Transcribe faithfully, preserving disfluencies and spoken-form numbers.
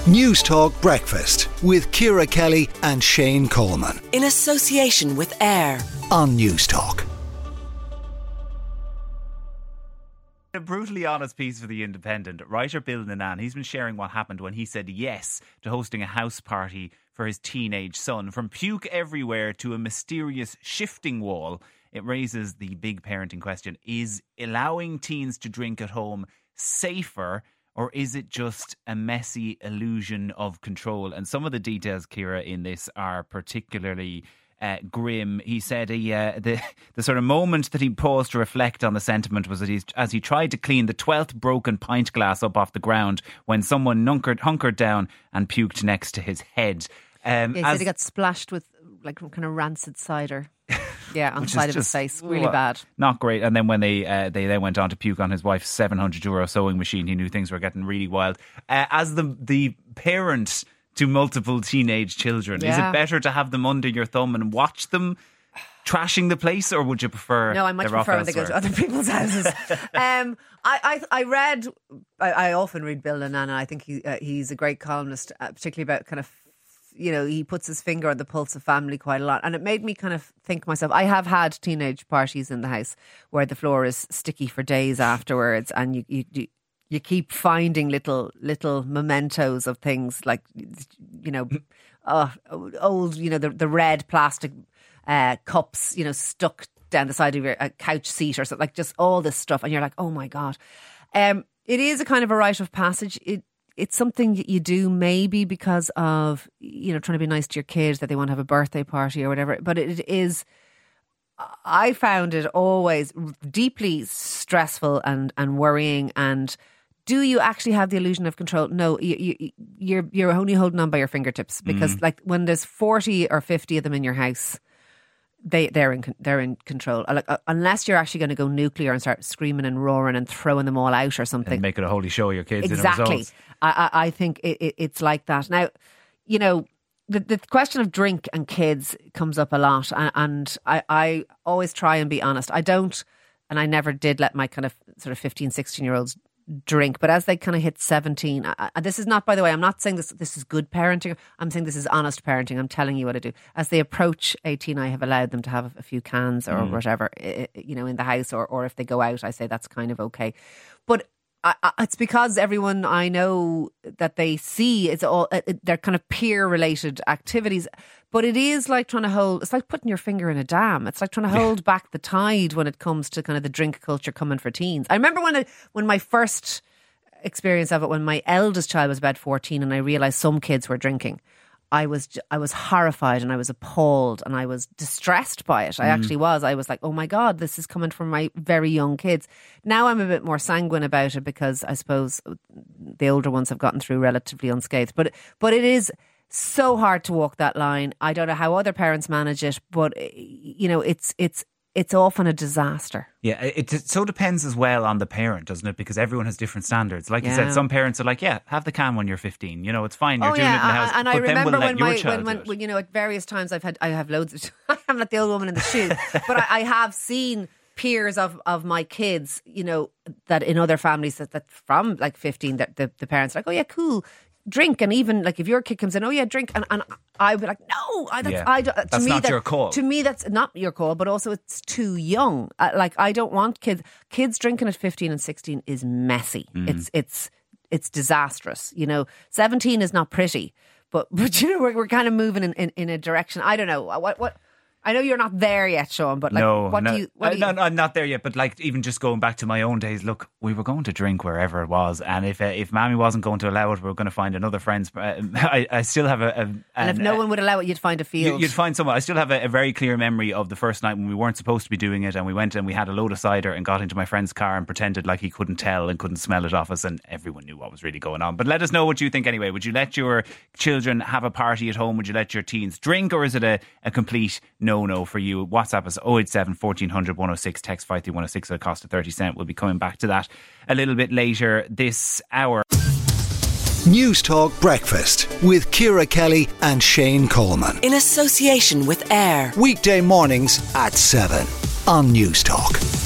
News Talk Breakfast with Ciara Kelly and Shane Coleman. In association with AIR on News Talk. A brutally honest piece for The Independent. Writer Bill Nanan, he's been sharing what happened when he said yes to hosting a house party for his teenage son. From puke everywhere to a mysterious shifting wall, it raises the big parenting question: is allowing teens to drink at home safer, or is it just a messy illusion of control? And some of the details, Ciara, in this are particularly uh, grim. He said he, uh, the the sort of moment that he paused to reflect on the sentiment was that he's, as he tried to clean the twelfth broken pint glass up off the ground when someone hunkered, hunkered down and puked next to his head. Um, yeah, he as, said he got splashed with like kind of rancid cider. Yeah, on the side of his face. Really well, bad. Not great. And then when they uh, they then went on to puke on his wife's seven hundred euro sewing machine, he knew things were getting really wild. Uh, as the the parent to multiple teenage children, yeah. is it better to have them under your thumb and watch them trashing the place, or would you prefer? No, I much prefer when they go to other people's houses. um, I, I I read, I, I often read Bill Nanan. I think he uh, he's a great columnist, uh, particularly about kind of, you know, he puts his finger on the pulse of family quite a lot. And it made me kind of think myself, I have had teenage parties in the house where the floor is sticky for days afterwards, and you you, you keep finding little little mementos of things like, you know, uh, old, you know, the, the red plastic uh, cups, you know, stuck down the side of your uh, couch seat or something, like just all this stuff. And you're like, oh my God. Um, it is a kind of a rite of passage. It It's something you do maybe because of, you know, trying to be nice to your kids, that they want to have a birthday party or whatever. But it is, I found it always deeply stressful and, and worrying. And do you actually have the illusion of control? No, you, you, you're you're only holding on by your fingertips, because mm. like when there's forty or fifty of them in your house, They they're in they're in control. Like, uh, unless you're actually going to go nuclear and start screaming and roaring and throwing them all out or something, and make it a holy show of your kids. Exactly. I, I I think it, it, it's like that. Now, you know, the the question of drink and kids comes up a lot, and, and I I always try and be honest. I don't, and I never did let my kind of sort of fifteen, sixteen year olds drink, but as they kind of hit seventeen, I, this is not, by the way, I'm not saying this this is good parenting, I'm saying this is honest parenting. I'm telling you what to do. As they approach eighteen, I have allowed them to have a few cans or mm. whatever, you know, in the house, or, or if they go out, I say that's kind of okay. But I, I, it's because everyone I know that they see, it's all, it, they're kind of peer related activities. But it is like trying to hold, it's like putting your finger in a dam. It's like trying to hold yeah. back the tide when it comes to kind of the drink culture coming for teens. I remember when I, when my first experience of it, when my eldest child was about fourteen and I realised some kids were drinking, I was I was horrified and I was appalled and I was distressed by it. I mm. actually was. I was like, oh my God, this is coming from my very young kids. Now I'm a bit more sanguine about it because I suppose the older ones have gotten through relatively unscathed. But but it is so hard to walk that line. I don't know how other parents manage it, but you know, it's it's it's often a disaster. Yeah, it, it so depends as well on the parent, doesn't it? Because everyone has different standards. Like yeah. you said, some parents are like, yeah, have the can when you're fifteen. You know, it's fine. You're oh, doing yeah. it in the house. And but I then remember we'll when my when, when, when you know, at various times I've had I have loads of I haven't let the old woman in the shoe, but I, I have seen peers of, of my kids, you know, that in other families that, that from like fifteen, that the, the parents are like, oh yeah, cool, drink. And even like if your kid comes in, oh yeah, drink, and, and I would be like, no, I, that's, yeah. I don't, to that's me, not that, your call. To me, that's not your call, but also it's too young. I, like I don't want kids kids drinking at fifteen and sixteen is messy. Mm. It's it's it's disastrous. You know, seventeen is not pretty, but but you know we're we're kind of moving in, in, in a direction. I don't know what what. I know you're not there yet, Sean, but like, no, what no, do you... What do you... No, no, I'm not there yet, but like, even just going back to my own days, look, we were going to drink wherever it was, and if uh, if Mammy wasn't going to allow it, we were going to find another friend's... Uh, I, I still have a... a and an, if no uh, one would allow it, you'd find a field. You'd find someone. I still have a, a very clear memory of the first night when we weren't supposed to be doing it, and we went and we had a load of cider and got into my friend's car and pretended like he couldn't tell and couldn't smell it off us, and everyone knew what was really going on. But let us know what you think anyway. Would you let your children have a party at home? Would you let your teens drink, or is it a, a complete no-no for you? WhatsApp us oh eight seven, fourteen hundred, one oh six, text five three one oh six at a cost of thirty cent. We'll be coming back to that a little bit later this hour. News Talk Breakfast with Ciara Kelly and Shane Coleman. In association with AIR. Weekday mornings at seven on News Talk.